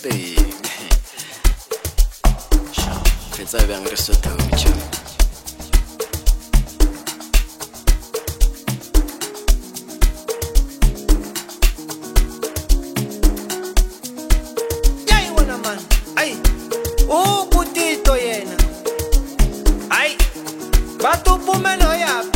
Hey. Pensa bang resto tahu macam. Yai wana man. Ai. Oh putito yena. Ai. Batu pumeno ya.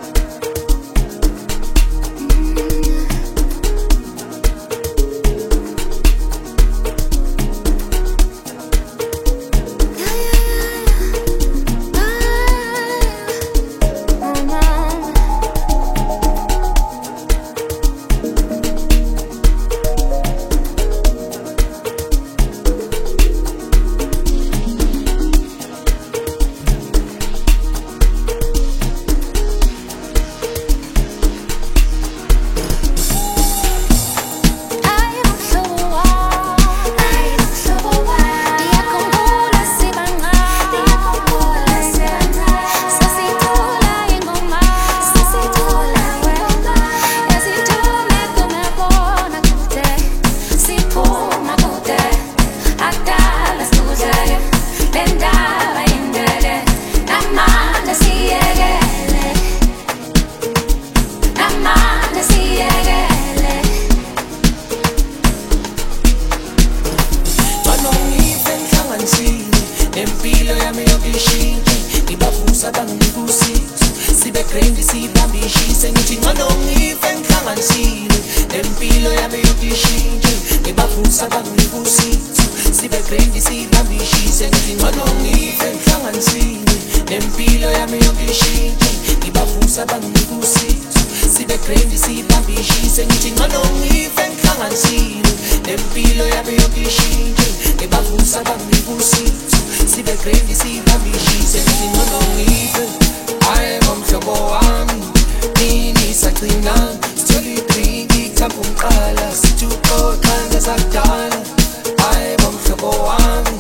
Nempilo yami yokishintshe ngibavusa bangibusithu sibe grendi sibambishise ngithi ngcono ngife ngihlanganisile nempilo yami yokishintshe ngibavusa bangibusithu sibe grendi sibambishise ngithi ngcono ngife ngihlanganisile nempilo yami yokishintshe ngibavusa bangibusithu sibe grendi sibambishise ngithi ngcono ngife ngihlanganisile nempilo yami yokishintshe ngibavusa bangibusithu sibe grendi sibambishise ngithi ngcono ngife aye ngomhlobo wami nini saqina sithola idrinki kuthamba umqala sithi uxoxa ngezakudala aye ngomhlobo wami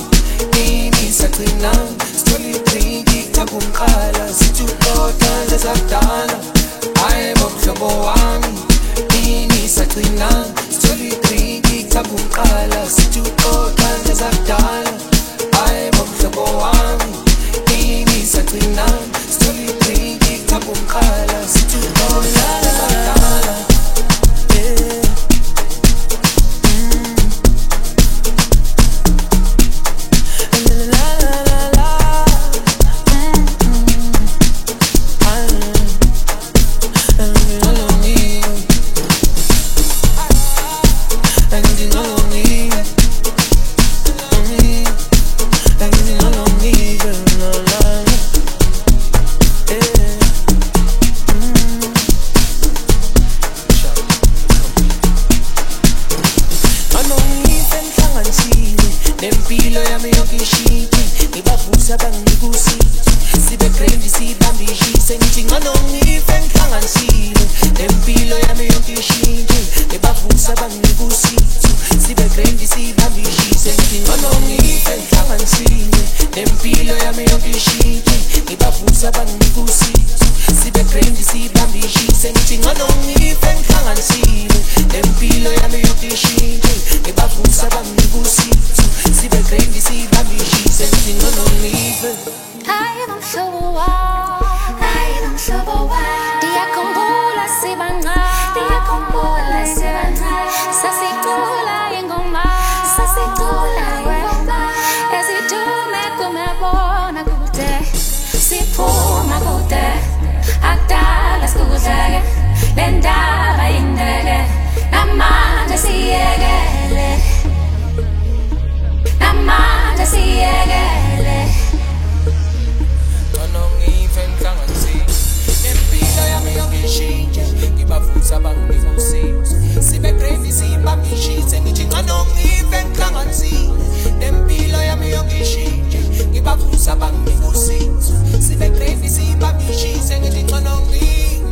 nini saqina sithola idrinki kuthamba umqala sithi uxoxa ngezakudala aye ngomhlobo wami nini saqina sithola idrinki kuthamba umqala sithi uxoxa ngezakudala aye ngomhlobo wami nini saqina sithola idrinki kuthamba umqala sithi uxoxa ngezakudala nempilo yami yokishintshe ngibavusa bangibusithu sibe grendi sibambishise ngithi ngcono ngife ngihlanganisile nempilo yami yokishintshe ngibavusa bangibusithu sibe grendi sibambishise ngithi ngcono ngife ngihlanganisile nempilo yami yokishintshe ngibavusa bangibusithu sibe grendi sibambishise ngithi ngcono ngife ngihlanganisile nempilo yami yokishintshe ngibavusa bangibusithu sibe grendi sibambishise ngithi ngcono ngife aye ngomhlobo wami ndiyakhumbula sibancane sasicula ingoma ezidume kumabona kude siphuma kude akudala sikudleke le ndaba yindele namanje siyekele namanje siyekele ngcono ngife ngihlanganisile nempilo yami yokishintshe ngibavusa bangibusithu sibe grendi sibambishise ngithi ngcono ngife ngihlanganisile nempilo yami yokishintshe ngibavusa bangibusithu sibe grendi sibambishise ngithi ngcono ngife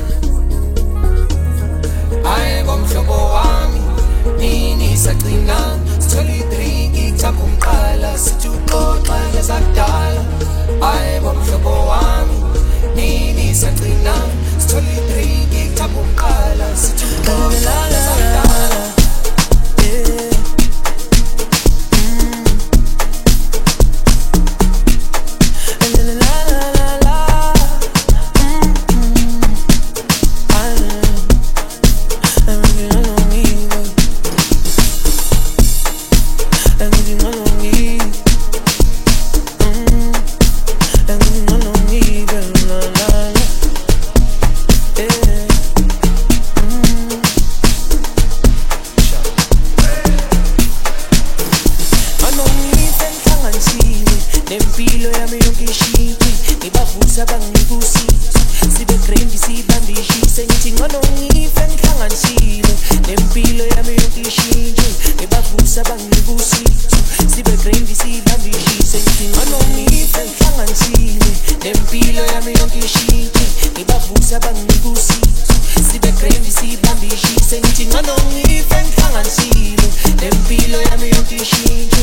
aye ngomhlobo wami nini saqina sithola idrinki kuthamba umqala sithi uxoxa ngezakudala aye ngomhlobo wami nini saqina sithola idrinki kuthamba umqala sithi uxoxa ngezakudala nempilo yami yonke ishintshe ngibavusa bangibusise sibe grand sibambishise ngithi ngcono ngife ngihlanganisile nempilo yami yonke ishintshe ngibavusa bangibusise sibe grand sibambishise ngithi ngcono ngife ngihlanganisile nempilo yami yonke ishintshe ngibavusa bangibusise sibe grand sibambishise ngithi ngcono ngife ngihlanganisile nempilo yami yonke ishintshe